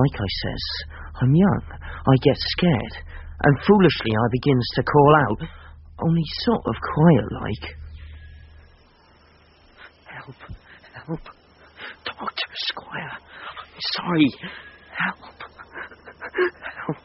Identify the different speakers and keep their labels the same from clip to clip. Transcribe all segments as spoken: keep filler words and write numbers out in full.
Speaker 1: like I says, I'm young. I get scared. And foolishly I begins to call out, only sort of quiet like. Help, help. Doctor, Squire, I'm sorry. Help. Help.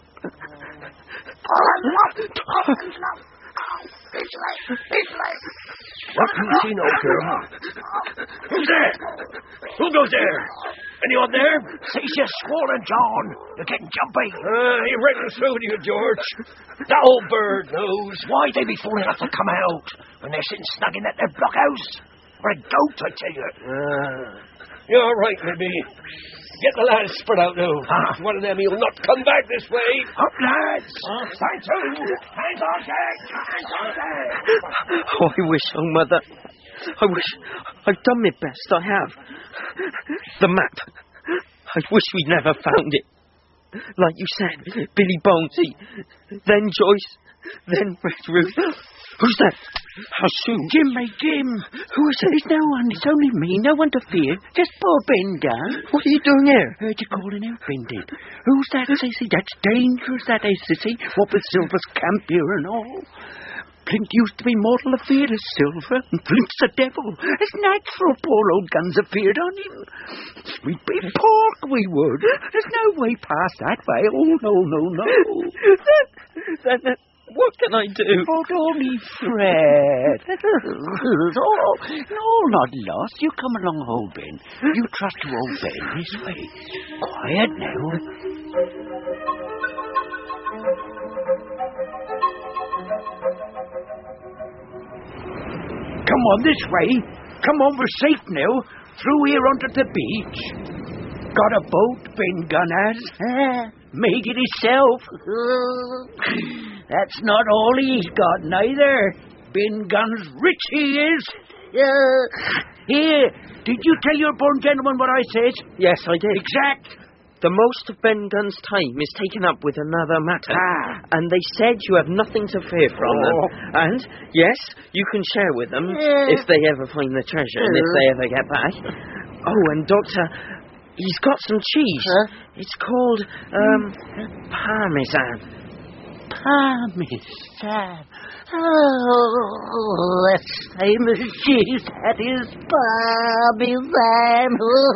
Speaker 2: What can you see now, girl? Who's there? Who goes there? Anyone there?
Speaker 3: Cease your squalling, John. You're getting jumpy.
Speaker 2: Uh, he reckons so to you, George. That old bird knows.
Speaker 3: Why'd they be fool enough to come out when they're sitting snug in that their blockhouse? Or a goat, I tell you.
Speaker 2: Uh, you're right, maybe. Get the lads spread out now.
Speaker 3: Ah.
Speaker 2: One of them, he'll not come back this way.
Speaker 3: Up, lads. Huh? Stand to. Hands on deck. Hands on deck.
Speaker 1: Oh, I wish, oh, Mother. I wish I've done my best, I have. The map. I wish we'd never found it. Like you said, Billy Bones, he, then Joyce, then Red Ruth. Who's that? How soon?
Speaker 4: Jim, mate, Jim. Who is it? It's no one. It's only me. No one to fear. Just poor Ben Gunn.
Speaker 1: What are you doing here?
Speaker 4: Heard you calling out, Ben did. Who's that, Sissy? That's dangerous, that is, Sissy. What with Silver's camp here and all. Flint used to be mortal afeard of Silver, and Flint's a devil. It's natural poor old Guns afeard on him. We'd be pork, we would. There's no way past that way. Oh, no, no, no.
Speaker 1: then, then, then, what can I do?
Speaker 4: Oh, don't be fret. It's all, all not lost. You come along, old Ben. You trust to old Ben this way. Quiet now. Come on this way. Come on, we're safe now. Through here onto the beach. Got a boat, Ben Gunn has. Ah, made it himself. That's not all he's got, neither. Ben Gunn's rich, he is. Uh, here, did you tell your born gentleman what I said?
Speaker 1: Yes, I did.
Speaker 4: Exact.
Speaker 1: The most of Ben Gunn's time is taken up with another matter.
Speaker 4: Ah.
Speaker 1: And they said you have nothing to fear from
Speaker 4: Oh.
Speaker 1: them. And, yes, you can share with them
Speaker 4: Yeah.
Speaker 1: if they ever find the treasure and if they ever get back. Oh, and Doctor, he's got some cheese.
Speaker 4: Huh?
Speaker 1: It's called, um, Parmesan.
Speaker 4: Parmesan. Oh, that's famous cheese. That is Parmesan.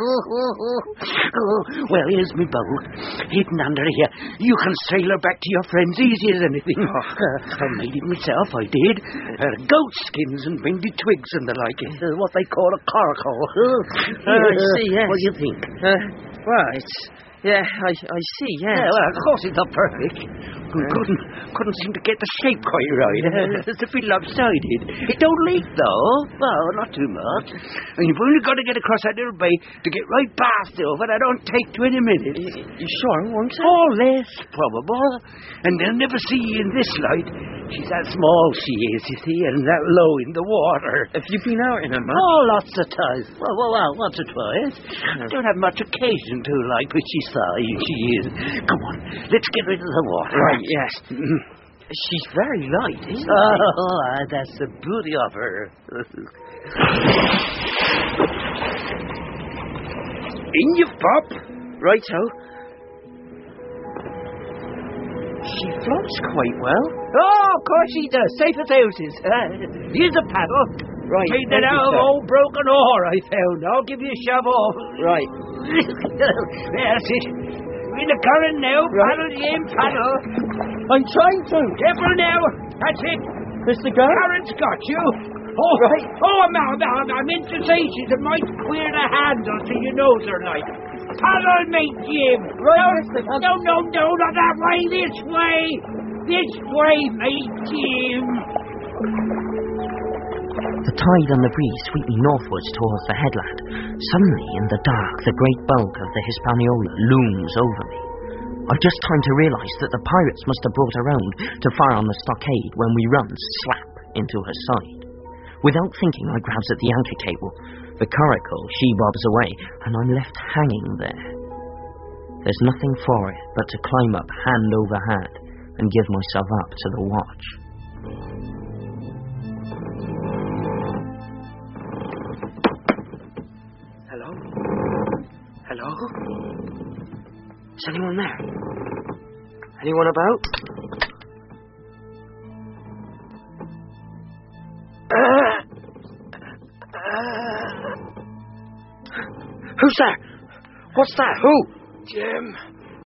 Speaker 4: Oh, well, here's me boat. Hidden under here. You can sail her back to your friends easy as anything. Uh, I made it myself, I did. Uh, goat skins and bendy twigs and the like. Uh, what they call a coracle.
Speaker 1: Uh, I see, yes.
Speaker 4: What do you think?
Speaker 1: Uh, well, it's... Yeah, I, I see, yes.
Speaker 4: Yeah, well, of course it's not perfect. Couldn't, couldn't seem to get the shape quite right. It's a bit lopsided. It don't leak, though. Well, not too much. And you've only got to get across that little bay to get right past it, but that don't take twenty minutes.
Speaker 1: You sure, won't it?
Speaker 4: Or less, probable. And they'll never see you in this light. She's that small, she is, you see, and that low in the water.
Speaker 1: Have you been out in her, man?
Speaker 4: Oh, lots of times. Well, well, well, once or twice. Don't have much occasion to, like, but she's fine, she is. Come on, let's get rid of the water.
Speaker 1: Right, yes. She's very light, isn't she?
Speaker 4: Oh, that's the beauty of her. In you pop.
Speaker 1: Righto. She floats quite well.
Speaker 4: Oh, of course she does. Safe as houses. Uh, here's a paddle.
Speaker 1: Right.
Speaker 4: Made that out of old broken ore I found. I'll give you a shovel.
Speaker 1: Right.
Speaker 4: That's it. In the current now.
Speaker 1: Right.
Speaker 4: Paddle in, paddle.
Speaker 1: I'm trying to.
Speaker 4: Careful now. That's it.
Speaker 1: Mister Gunn?
Speaker 4: Current's got you. Oh,
Speaker 1: Right.
Speaker 4: oh, I'm, I'm, I'm meant to say she's a might queer the handle so you knows her like. Paddle, mate, Jim.
Speaker 1: Right,
Speaker 4: no,
Speaker 1: Mister Gunn.
Speaker 4: no, no, no, not that way. This way. This way, mate, Jim.
Speaker 1: The tide and the breeze sweep me northwards towards the headland. Suddenly, in the dark, the great bulk of the Hispaniola looms over me. I've just time to realise that the pirates must have brought her round to fire on the stockade when we run slap into her side. Without thinking, I grabs at the anchor cable. The coracle, she bobs away, and I'm left hanging there. There's nothing for it but to climb up hand over hand and give myself up to the watch. Hello? Hello? Is anyone there? Anyone about? Who's there? What's that? Who?
Speaker 3: Jim.